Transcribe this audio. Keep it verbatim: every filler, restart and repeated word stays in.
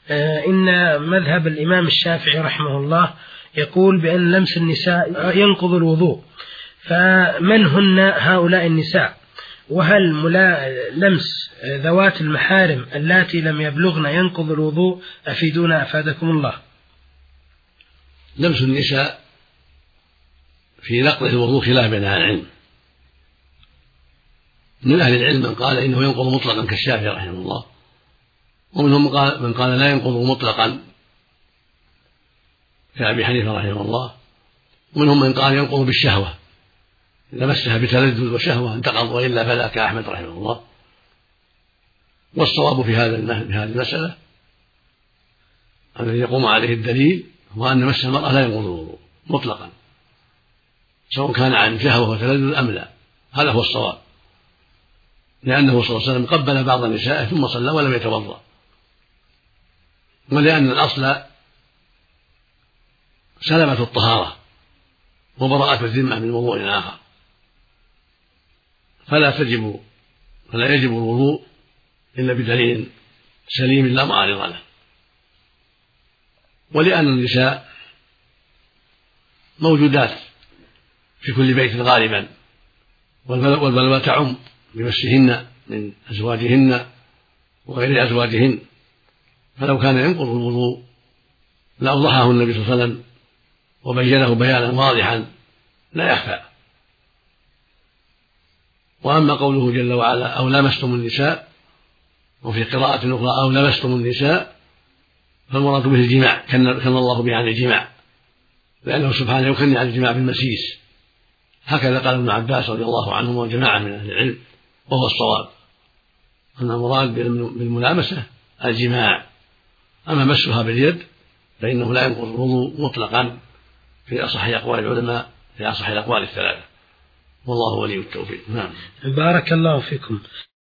إن مذهب الإمام الشافعي رحمه الله يقول بأن لمس النساء ينقض الوضوء، فمن هن هؤلاء النساء؟ وهل لمس ذوات المحارم اللاتي لم يبلغن ينقض الوضوء؟ أفيدونا أفادكم الله. لمس النساء في نقض الوضوء خلاف بين أهل العلم. من أهل العلم من قال إنه ينقض مطلقا كالشافعي رحمه الله، ومنهم من قال لا ينقض مطلقا كأبي حنيفة رحمه الله، ومنهم من قال ينقض بالشهوة، إذا مسها بتلذذ وشهوة انتقض، وإلا فلا كأحمد رحمه الله. والصواب في هذا في هذه المسألة الذي يقوم عليه الدليل هو أن مس المرأة لا ينقض الوضوء مطلقا، سواء كان عن شهوة وتلذذ أم لا، هذا هو الصواب، لأنه صلى الله عليه وسلم قبل بعض النساء ثم صلى ولم يتوضأ، ولأن الأصل سلامة الطهارة وبراءة الذمة من موضوع آخر، فلا تجب فلا يجب الوضوء إلا بدليل سليم لا معارض له. ولأن النساء موجودات في كل بيت غالبا، والبلوى تعم بمسهن من أزواجهن وغير أزواجهن، فلو كان ينقض الوضوء لأوضحه النبي صلى الله عليه وسلم وبينه بيانا واضحا لا يخفى. وأما قوله جل وعلا أو لمستم النساء، وفي قراءة أخرى أو لمستم النساء، فالمراد به الجماع، كان الله به عن الجماع، لأنه سبحانه يكني عن الجماع بالمسيس، هكذا قال ابن عباس رضي الله عنهما وجماعة من أهل العلم، وهو الصواب أن المراد بالملامسة الجماع. أما مسها باليد فإنه لا ينقض الوضوء مطلقا في أصح أقوال العلماء، في أصح الأقوال الثلاثة، والله ولي التوفيق. نعم. بارك الله فيكم.